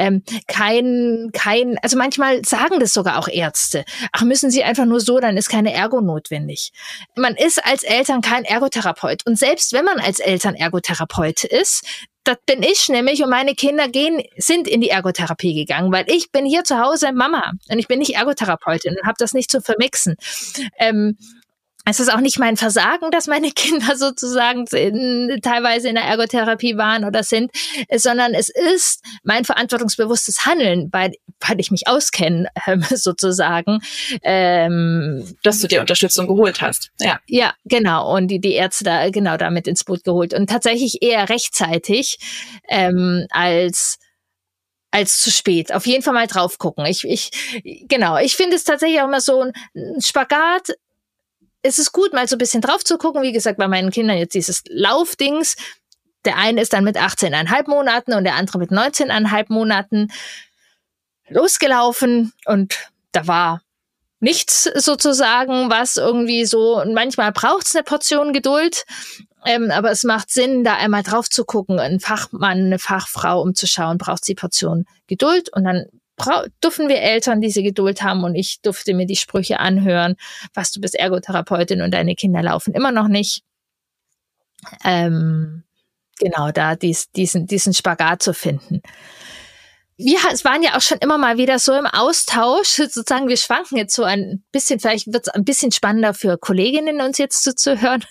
Also manchmal sagen das sogar auch Ärzte. Ach, müssen Sie einfach nur so, dann ist keine Ergo notwendig. Man ist als Eltern kein Ergotherapeut. Und selbst wenn man als Eltern Ergotherapeut ist, das bin ich nämlich, und meine Kinder sind in die Ergotherapie gegangen, weil ich bin hier zu Hause Mama und ich bin nicht Ergotherapeutin und habe das nicht zu vermixen. Es ist auch nicht mein Versagen, dass meine Kinder sozusagen teilweise in der Ergotherapie waren oder sind, sondern es ist mein verantwortungsbewusstes Handeln, weil ich mich auskenne, sozusagen. Dass du dir Unterstützung geholt hast. Ja, genau. Und die Ärzte da mit ins Boot geholt. Und tatsächlich eher rechtzeitig als zu spät. Auf jeden Fall mal drauf gucken. Ich finde es tatsächlich auch immer so ein Spagat. Es ist gut, mal so ein bisschen drauf zu gucken. Wie gesagt, bei meinen Kindern jetzt dieses Laufdings. Der eine ist dann mit 18,5 Monaten und der andere mit 19,5 Monaten losgelaufen. Und da war nichts sozusagen, was irgendwie so, und manchmal braucht es eine Portion Geduld. Aber es macht Sinn, da einmal drauf zu gucken. Ein Fachmann, eine Fachfrau, um zu schauen, braucht sie Portion Geduld. Und dann dürfen wir Eltern diese Geduld haben, und ich durfte mir die Sprüche anhören, was, du bist Ergotherapeutin und deine Kinder laufen immer noch nicht. Genau, da diesen Spagat zu finden. Es waren ja auch schon immer mal wieder so im Austausch, sozusagen, wir schwanken jetzt so ein bisschen, vielleicht wird es ein bisschen spannender für Kolleginnen, uns jetzt zuzuhören.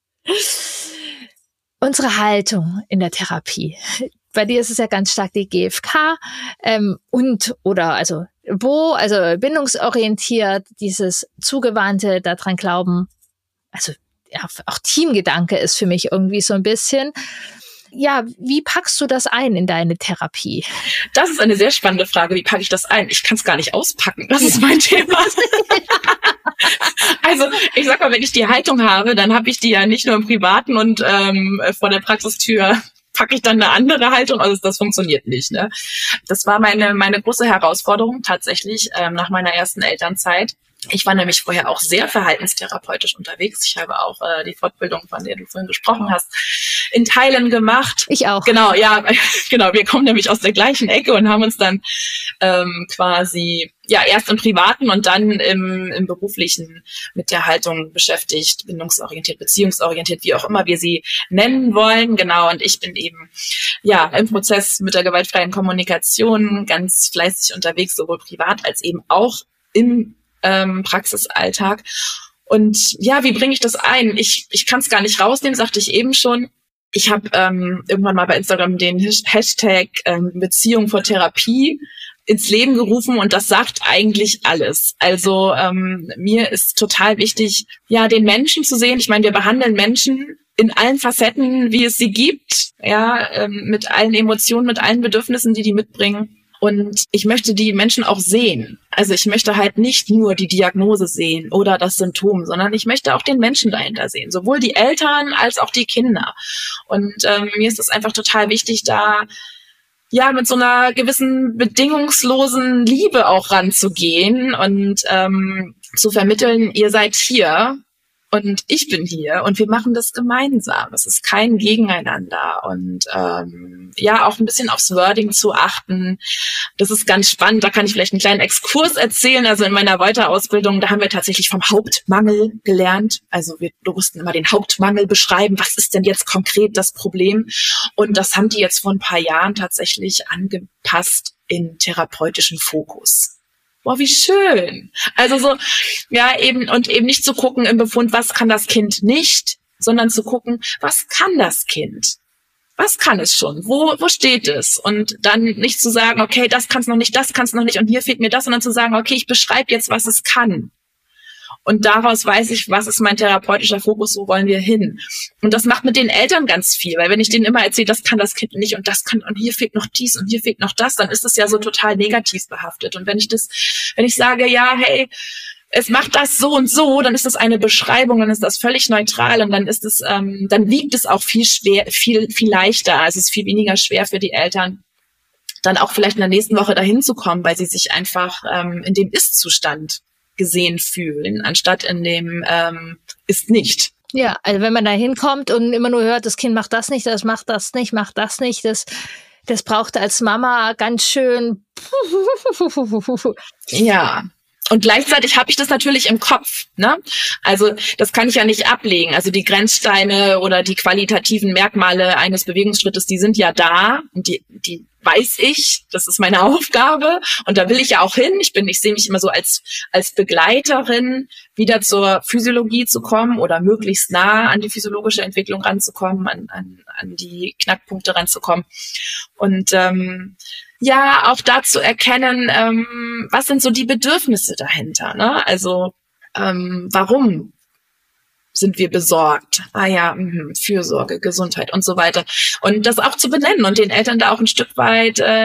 Unsere Haltung in der Therapie. Bei dir ist es ja ganz stark die GfK also bindungsorientiert, dieses Zugewandte, daran glauben, also ja, auch Teamgedanke ist für mich irgendwie so ein bisschen. Ja, wie packst du das ein in deine Therapie? Das ist eine sehr spannende Frage. Wie packe ich das ein? Ich kann es gar nicht auspacken. Das ist mein Thema. Also ich sag mal, wenn ich die Haltung habe, dann habe ich die ja nicht nur im Privaten und vor der Praxistür packe ich dann eine andere Haltung. Also das funktioniert nicht. Ne? Das war meine große Herausforderung tatsächlich nach meiner ersten Elternzeit. Ich war nämlich vorher auch sehr verhaltenstherapeutisch unterwegs. Ich habe auch die Fortbildung, von der du vorhin gesprochen hast, in Teilen gemacht. Ich auch. Genau, ja, genau. Wir kommen nämlich aus der gleichen Ecke und haben uns dann quasi erst im Privaten und dann im Beruflichen mit der Haltung beschäftigt, bindungsorientiert, beziehungsorientiert, wie auch immer wir sie nennen wollen. Genau, und ich bin eben im Prozess mit der gewaltfreien Kommunikation ganz fleißig unterwegs, sowohl privat als eben auch im Praxisalltag. Und wie bringe ich das ein? Ich kann es gar nicht rausnehmen, sagte ich eben schon. Ich habe irgendwann mal bei Instagram den Hashtag Beziehung vor Therapie ins Leben gerufen, und das sagt eigentlich alles. Also mir ist total wichtig, den Menschen zu sehen. Ich meine, wir behandeln Menschen in allen Facetten, wie es sie gibt, mit allen Emotionen, mit allen Bedürfnissen, die mitbringen. Und ich möchte die Menschen auch sehen. Also ich möchte halt nicht nur die Diagnose sehen oder das Symptom, sondern ich möchte auch den Menschen dahinter sehen. Sowohl die Eltern als auch die Kinder. Und mir ist es einfach total wichtig, da mit so einer gewissen bedingungslosen Liebe auch ranzugehen und zu vermitteln, ihr seid hier und ich bin hier und wir machen das gemeinsam. Es ist kein Gegeneinander und auch ein bisschen aufs Wording zu achten. Das ist ganz spannend. Da kann ich vielleicht einen kleinen Exkurs erzählen. Also in meiner Weiterausbildung, da haben wir tatsächlich vom Hauptmangel gelernt. Also wir durften immer den Hauptmangel beschreiben. Was ist denn jetzt konkret das Problem? Und das haben die jetzt vor ein paar Jahren tatsächlich angepasst in therapeutischen Fokus. Boah, wie schön. Also so, eben nicht zu gucken im Befund, was kann das Kind nicht, sondern zu gucken, was kann das Kind? Was kann es schon? Wo steht es? Und dann nicht zu sagen, okay, das kann es noch nicht, das kann es noch nicht und hier fehlt mir das, sondern zu sagen, okay, ich beschreibe jetzt, was es kann. Und daraus weiß ich, was ist mein therapeutischer Fokus, wo wollen wir hin? Und das macht mit den Eltern ganz viel, weil wenn ich denen immer erzähle, das kann das Kind nicht und das kann, und hier fehlt noch dies und hier fehlt noch das, dann ist das ja so total negativ behaftet. Und wenn ich sage, hey, es macht das so und so, dann ist das eine Beschreibung, dann ist das völlig neutral und dann ist es, dann wiegt es auch viel leichter. Also es ist viel weniger schwer für die Eltern, dann auch vielleicht in der nächsten Woche dahin zu kommen, weil sie sich einfach in dem Ist-Zustand gesehen fühlen, anstatt in dem ist nicht. Ja, also wenn man da hinkommt und immer nur hört, das Kind macht das nicht, das macht das nicht, macht das nicht, das braucht als Mama ganz schön. Ja. Und gleichzeitig habe ich das natürlich im Kopf, ne? Also das kann ich ja nicht ablegen. Also die Grenzsteine oder die qualitativen Merkmale eines Bewegungsschrittes, die sind ja da und die weiß ich, das ist meine Aufgabe und da will ich ja auch hin. Ich sehe mich immer so als Begleiterin, wieder zur Physiologie zu kommen oder möglichst nah an die physiologische Entwicklung ranzukommen, an die Knackpunkte ranzukommen. Und ja, auch da zu erkennen, was sind so die Bedürfnisse dahinter, ne? Also warum sind wir besorgt? Fürsorge, Gesundheit und so weiter. Und das auch zu benennen und den Eltern da auch ein Stück weit, ich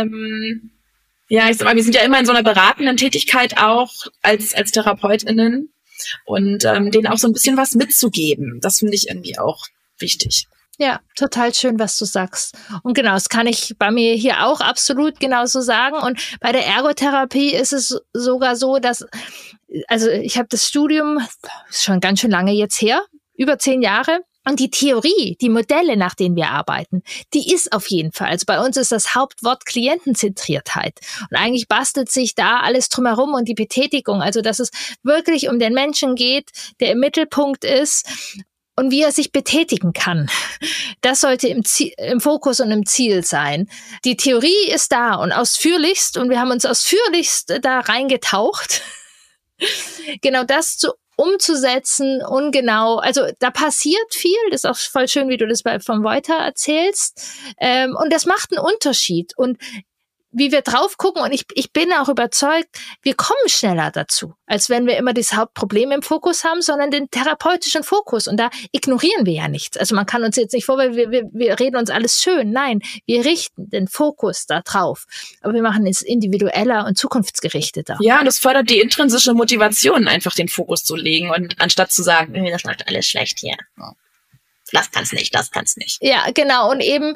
sag mal, wir sind ja immer in so einer beratenden Tätigkeit auch als TherapeutInnen und denen auch so ein bisschen was mitzugeben. Das finde ich irgendwie auch wichtig. Ja, total schön, was du sagst. Und genau, das kann ich bei mir hier auch absolut genauso sagen. Und bei der Ergotherapie ist es sogar so, dass, also ich habe das Studium, ist schon ganz schön lange jetzt her, über 10 Jahre. Und die Theorie, die Modelle, nach denen wir arbeiten, die ist auf jeden Fall. Also bei uns ist das Hauptwort Klientenzentriertheit. Und eigentlich bastelt sich da alles drumherum und die Betätigung. Also dass es wirklich um den Menschen geht, der im Mittelpunkt ist. Und wie er sich betätigen kann. Das sollte im Fokus und im Ziel sein. Die Theorie ist da und ausführlichst, und wir haben uns ausführlichst da reingetaucht, genau das umzusetzen und genau, also da passiert viel, das ist auch voll schön, wie du das von Voiter erzählst, und das macht einen Unterschied. Und wie wir drauf gucken, und ich bin auch überzeugt, wir kommen schneller dazu, als wenn wir immer das Hauptproblem im Fokus haben, sondern den therapeutischen Fokus. Und da ignorieren wir ja nichts. Also man kann uns jetzt nicht vorwerfen, wir reden uns alles schön. Nein, wir richten den Fokus da drauf. Aber wir machen es individueller und zukunftsgerichteter. Ja, und das fördert die intrinsische Motivation, einfach den Fokus zu legen und anstatt zu sagen, das läuft alles schlecht hier. Das kann's nicht. Ja, genau. Und eben,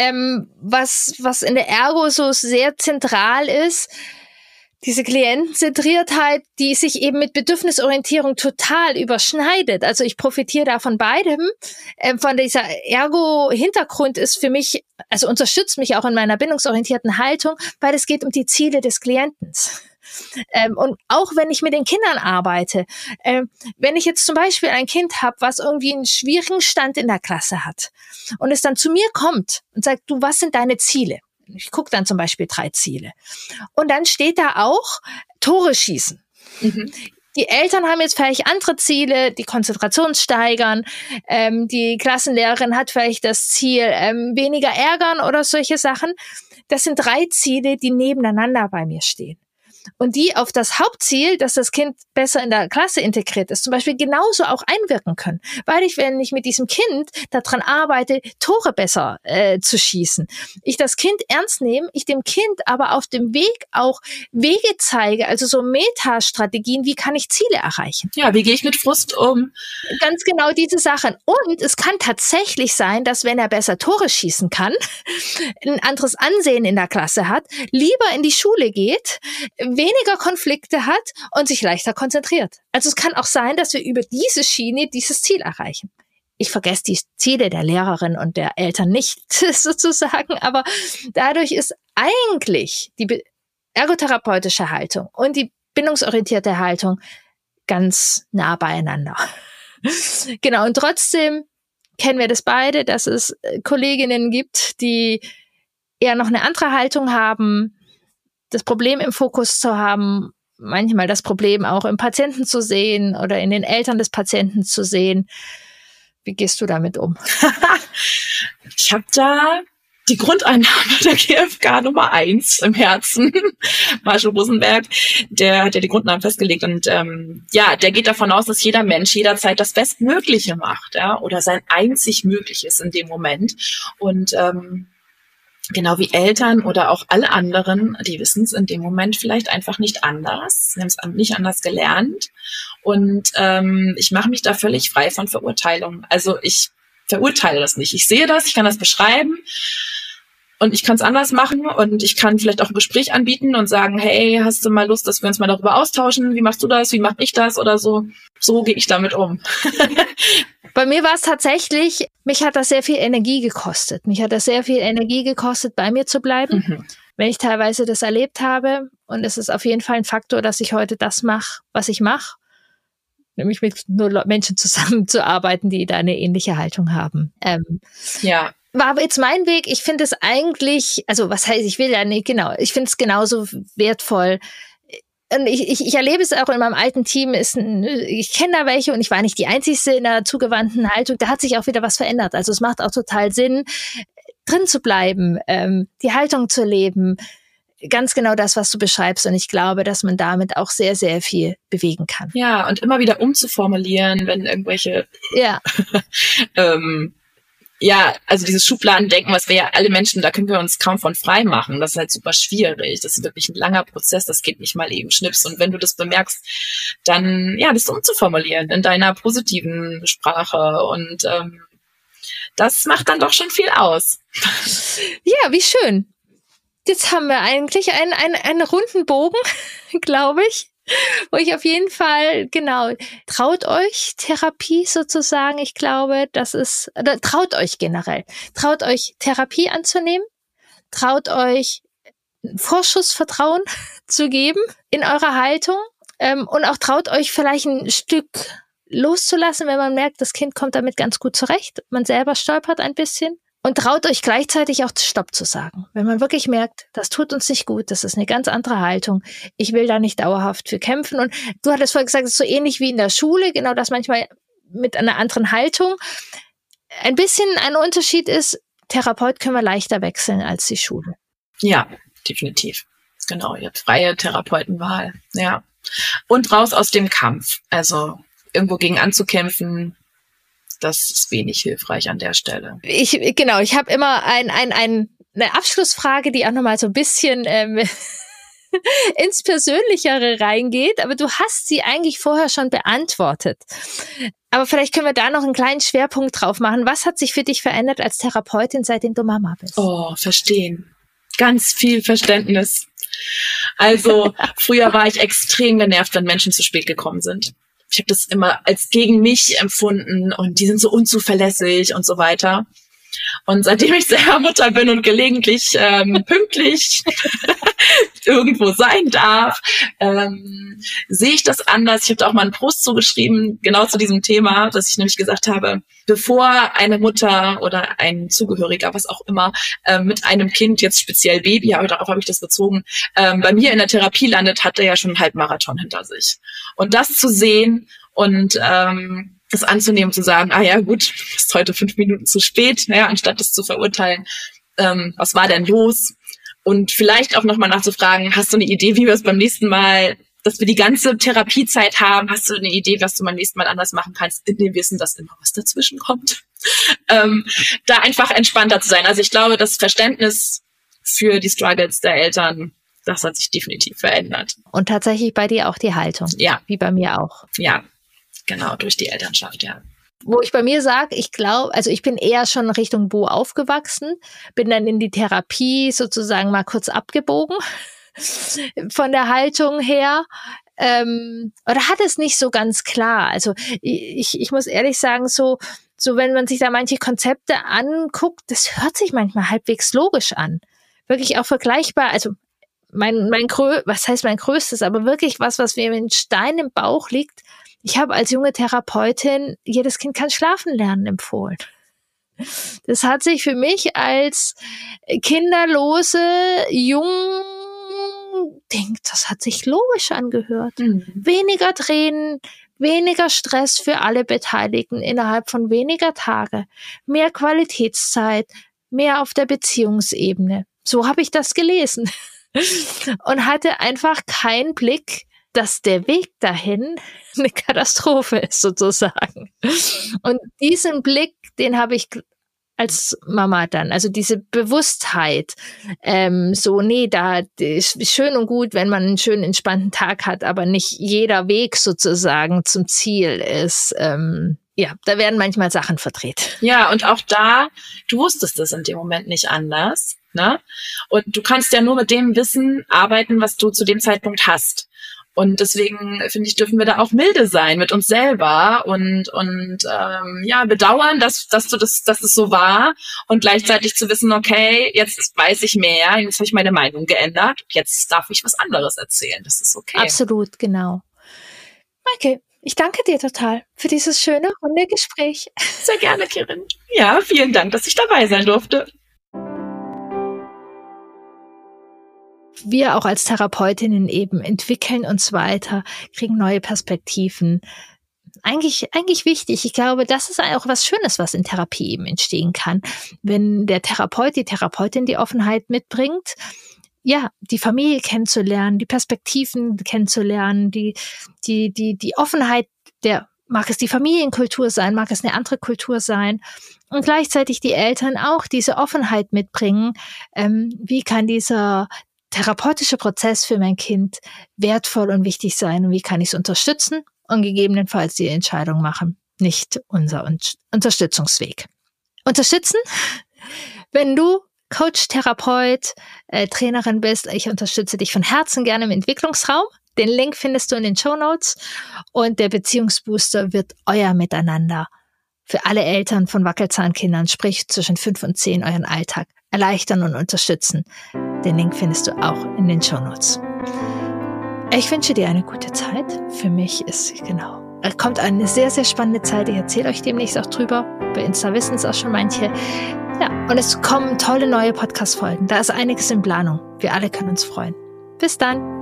was in der Ergo so sehr zentral ist, diese Klientenzentriertheit, die sich eben mit Bedürfnisorientierung total überschneidet. Also ich profitiere da von beidem. Von dieser Ergo-Hintergrund ist für mich, also unterstützt mich auch in meiner bindungsorientierten Haltung, weil es geht um die Ziele des Klienten. Und auch wenn ich mit den Kindern arbeite, wenn ich jetzt zum Beispiel ein Kind habe, was irgendwie einen schwierigen Stand in der Klasse hat und es dann zu mir kommt und sagt, du, was sind deine Ziele? Ich gucke dann zum Beispiel 3 Ziele. Und dann steht da auch Tore schießen. Mhm. Die Eltern haben jetzt vielleicht andere Ziele, die Konzentration steigern. Die Klassenlehrerin hat vielleicht das Ziel, weniger ärgern oder solche Sachen. Das sind 3 Ziele, die nebeneinander bei mir stehen. Und die auf das Hauptziel, dass das Kind besser in der Klasse integriert ist, zum Beispiel genauso auch einwirken können. Weil wenn ich mit diesem Kind daran arbeite, Tore besser zu schießen, ich das Kind ernst nehme, ich dem Kind aber auf dem Weg auch Wege zeige, also so Metastrategien, wie kann ich Ziele erreichen? Ja, wie gehe ich mit Frust um? Ganz genau diese Sachen. Und es kann tatsächlich sein, dass wenn er besser Tore schießen kann, ein anderes Ansehen in der Klasse hat, lieber in die Schule geht, weniger Konflikte hat und sich leichter konzentriert. Also es kann auch sein, dass wir über diese Schiene dieses Ziel erreichen. Ich vergesse die Ziele der Lehrerin und der Eltern nicht sozusagen, aber dadurch ist eigentlich die ergotherapeutische Haltung und die bindungsorientierte Haltung ganz nah beieinander. Genau, und trotzdem kennen wir das beide, dass es Kolleginnen gibt, die eher noch eine andere Haltung haben, das Problem im Fokus zu haben, manchmal das Problem auch im Patienten zu sehen oder in den Eltern des Patienten zu sehen. Wie gehst du damit um? Ich habe da die Grundeinnahme der GfK Nummer 1 im Herzen. Marshall Rosenberg, der hat ja die Grundnamen festgelegt und der geht davon aus, dass jeder Mensch jederzeit das Bestmögliche macht, ja, oder sein einzig Mögliches in dem Moment. Und genau wie Eltern oder auch alle anderen, die wissen es in dem Moment vielleicht einfach nicht anders. Sie haben es nicht anders gelernt. Und ich mache mich da völlig frei von Verurteilung. Also ich verurteile das nicht. Ich sehe das, ich kann das beschreiben. und ich kann es anders machen und ich kann vielleicht auch ein Gespräch anbieten und sagen, hey, hast du mal Lust, dass wir uns mal darüber austauschen? Wie machst du das? Wie mache ich das? Oder so. So gehe ich damit um. Bei mir war es tatsächlich, mich hat das sehr viel Energie gekostet. Mich hat das sehr viel Energie gekostet, bei mir zu bleiben, wenn ich teilweise das erlebt habe. Und es ist auf jeden Fall ein Faktor, dass ich heute das mache, was ich mache. Nämlich mit nur Menschen zusammenzuarbeiten, die da eine ähnliche Haltung haben. Ja. War aber jetzt mein Weg. Ich finde es eigentlich, also was heißt, ich will ja nicht, genau, ich finde es genauso wertvoll. Und ich erlebe es auch in meinem alten Team, ich kenne da welche und ich war nicht die Einzige in der zugewandten Haltung, da hat sich auch wieder was verändert. Also es macht auch total Sinn, drin zu bleiben, die Haltung zu leben, ganz genau das, was du beschreibst. Und ich glaube, dass man damit auch sehr, sehr viel bewegen kann. Ja, und immer wieder umzuformulieren, wenn irgendwelche also dieses Schubladendenken, was wir ja alle Menschen, da können wir uns kaum von frei machen. Das ist halt super schwierig. Das ist wirklich ein langer Prozess. Das geht nicht mal eben schnips. Und wenn du das bemerkst, dann, das umzuformulieren in deiner positiven Sprache. Und das macht dann doch schon viel aus. Ja, wie schön. Jetzt haben wir eigentlich einen runden Bogen, glaube ich. Wo ich auf jeden Fall, genau, traut euch Therapie sozusagen. Ich glaube, traut euch generell. Traut euch Therapie anzunehmen. Traut euch Vorschussvertrauen zu geben in eurer Haltung. Und auch traut euch vielleicht ein Stück loszulassen, wenn man merkt, das Kind kommt damit ganz gut zurecht. Man selber stolpert ein bisschen. Und traut euch gleichzeitig auch Stopp zu sagen. Wenn man wirklich merkt, das tut uns nicht gut, das ist eine ganz andere Haltung. Ich will da nicht dauerhaft für kämpfen. Und du hattest vorhin gesagt, es ist so ähnlich wie in der Schule, genau das manchmal mit einer anderen Haltung. Ein bisschen ein Unterschied ist, Therapeut können wir leichter wechseln als die Schule. Ja, definitiv. Genau, ihr habt freie Therapeutenwahl. Ja. Und raus aus dem Kampf. Also irgendwo gegen anzukämpfen, das ist wenig hilfreich an der Stelle. Ich habe immer eine Abschlussfrage, die auch nochmal so ein bisschen ins Persönlichere reingeht, aber du hast sie eigentlich vorher schon beantwortet. Aber vielleicht können wir da noch einen kleinen Schwerpunkt drauf machen. Was hat sich für dich verändert als Therapeutin, seitdem du Mama bist? Oh, verstehen. Ganz viel Verständnis. Also früher war ich extrem genervt, wenn Menschen zu spät gekommen sind. Ich habe das immer als gegen mich empfunden und die sind so unzuverlässig und so weiter. Und seitdem ich selber Mutter bin und gelegentlich pünktlich irgendwo sein darf, sehe ich das anders. Ich habe da auch mal einen Post zugeschrieben, genau zu diesem Thema, dass ich nämlich gesagt habe, bevor eine Mutter oder ein Zugehöriger, was auch immer, mit einem Kind, jetzt speziell Baby, aber darauf habe ich das bezogen, bei mir in der Therapie landet, hat er ja schon einen Halbmarathon hinter sich. Und das zu sehen und das anzunehmen, zu sagen, ja gut, ist heute 5 Minuten zu spät, anstatt das zu verurteilen, was war denn los? Und vielleicht auch nochmal nachzufragen, hast du eine Idee, wie wir es beim nächsten Mal, dass wir die ganze Therapiezeit haben, hast du eine Idee, was du beim nächsten Mal anders machen kannst, in dem Wissen, dass immer was dazwischen kommt? Da einfach entspannter zu sein. Also ich glaube, das Verständnis für die Struggles der Eltern, das hat sich definitiv verändert. Und tatsächlich bei dir auch die Haltung. Ja. Wie bei mir auch. Ja. Genau, durch die Elternschaft, ja. Wo ich bei mir sage, ich glaube, also ich bin eher schon Richtung Bo aufgewachsen, bin dann in die Therapie sozusagen mal kurz abgebogen von der Haltung her. Oder hat es nicht so ganz klar. Also ich muss ehrlich sagen, so wenn man sich da manche Konzepte anguckt, das hört sich manchmal halbwegs logisch an. Wirklich auch vergleichbar, also was heißt mein größtes, aber wirklich was mir wie ein Stein im Bauch liegt. Ich habe als junge Therapeutin jedes Kind kann schlafen lernen empfohlen. Das hat sich für mich als kinderlose, das hat sich logisch angehört. Weniger Tränen, weniger Stress für alle Beteiligten innerhalb von weniger Tage, mehr Qualitätszeit, mehr auf der Beziehungsebene. So habe ich das gelesen und hatte einfach keinen Blick, dass der Weg dahin eine Katastrophe ist sozusagen. Und diesen Blick, den habe ich als Mama dann, also diese Bewusstheit, da ist schön und gut, wenn man einen schönen, entspannten Tag hat, aber nicht jeder Weg sozusagen zum Ziel ist. Da werden manchmal Sachen verdreht. Ja, und auch da, du wusstest es in dem Moment nicht anders. ne? Und du kannst ja nur mit dem Wissen arbeiten, was du zu dem Zeitpunkt hast. Und deswegen, finde ich, dürfen wir da auch milde sein mit uns selber und bedauern, dass es so war und gleichzeitig zu wissen, okay, jetzt weiß ich mehr, jetzt habe ich meine Meinung geändert, jetzt darf ich was anderes erzählen, das ist okay. Absolut, genau. Okay, ich danke dir total für dieses schöne, runde Gespräch. Sehr gerne, Kirin. Ja, vielen Dank, dass ich dabei sein durfte. Wir auch als Therapeutinnen eben entwickeln uns weiter, kriegen neue Perspektiven. Eigentlich wichtig. Ich glaube, das ist auch was Schönes, was in Therapie eben entstehen kann. Wenn der Therapeut, die Therapeutin die Offenheit mitbringt, ja, die Familie kennenzulernen, die Perspektiven kennenzulernen, die Offenheit, mag es die Familienkultur sein, mag es eine andere Kultur sein und gleichzeitig die Eltern auch diese Offenheit mitbringen. Wie kann dieser therapeutische Prozess für mein Kind wertvoll und wichtig sein und wie kann ich es unterstützen und gegebenenfalls die Entscheidung machen, nicht unser Unterstützungsweg. Unterstützen, wenn du Coach, Therapeut, Trainerin bist, ich unterstütze dich von Herzen gerne im Entwicklungsraum. Den Link findest du in den Shownotes und der Beziehungsbooster wird euer Miteinander für alle Eltern von Wackelzahnkindern, sprich zwischen 5 und 10, euren Alltag erleichtern und unterstützen. Den Link findest du auch in den Shownotes. Ich wünsche dir eine gute Zeit. Für mich kommt eine sehr, sehr spannende Zeit. Ich erzähle euch demnächst auch drüber. Bei Insta wissen es auch schon manche. Ja, und es kommen tolle neue Podcast-Folgen. Da ist einiges in Planung. Wir alle können uns freuen. Bis dann.